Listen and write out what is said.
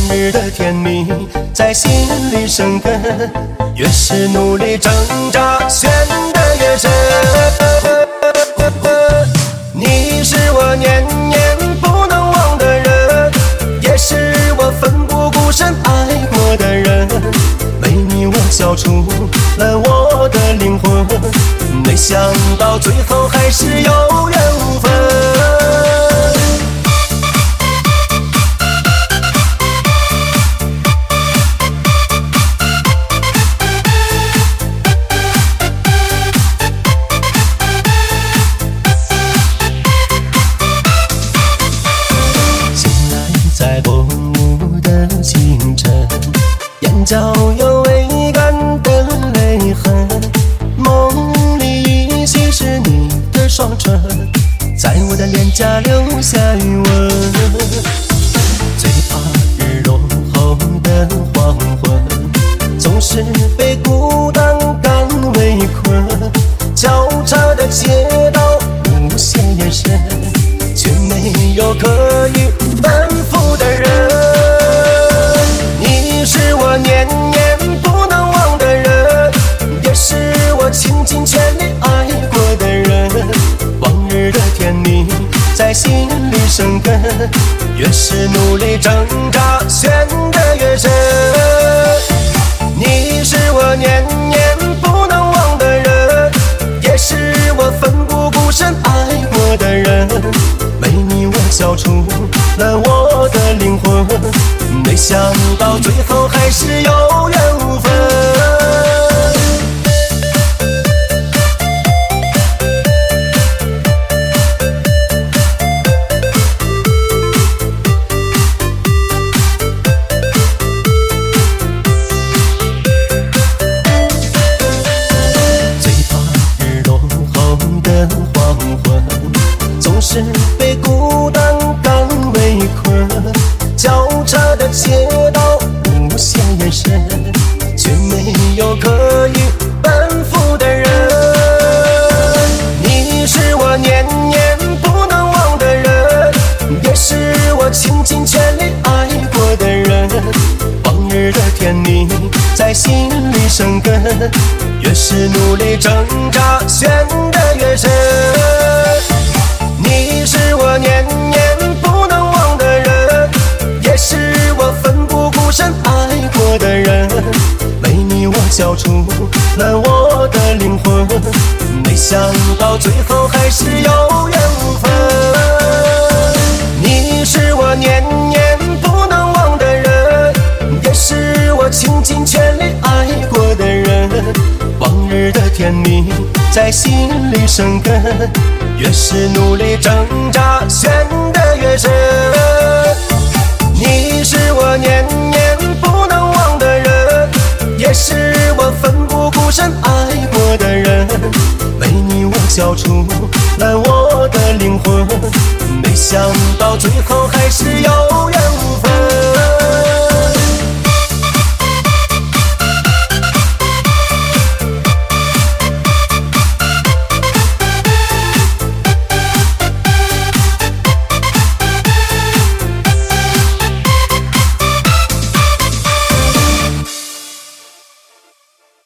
日的甜蜜在心里生根，越是努力挣扎，陷得越深。你是我念念不能忘的人，也是我奋不顾身爱过的人。没你我交出了我的灵魂，没想到最后还是有缘无分。在薄雾的清晨，眼角有未干的泪痕，梦里依稀是你的双唇，在我的脸颊留下余温。最怕日落后的黄昏，总是被孤单感围困，交叉的街道，无限眼神，却没有可以奔赴的人。你是我念念不能忘的人，也是我倾尽全力爱过的人。往日的甜蜜在心里生根，越是努力挣扎，陷得越深。你是我念念不能忘的人，也是我奋不顾身爱过的人。没你我交出了我的灵魂，没想到最后还是有缘无分。最怕日落后的黄昏，总是被孤单感围困，交叉的街道，无限眼神，却没有可以奔赴的人。你是我念念不能忘的人，也是我倾尽全力爱过的人。往日的甜蜜在心里生根，越是努力挣扎，陷得越深。你是我念念不能忘的人，也是我奋不顾身爱过的人。没你我交出了我的灵魂，没想到最后还是有缘无分。你是我念念不能忘的人，也是我倾尽全力爱过的人。往日的甜蜜在心里生根，越是努力挣扎，陷得越深。你是我念念不能忘的人，也是我奋不顾身爱过的人。没你我交出了我的灵魂，没想到最后还是有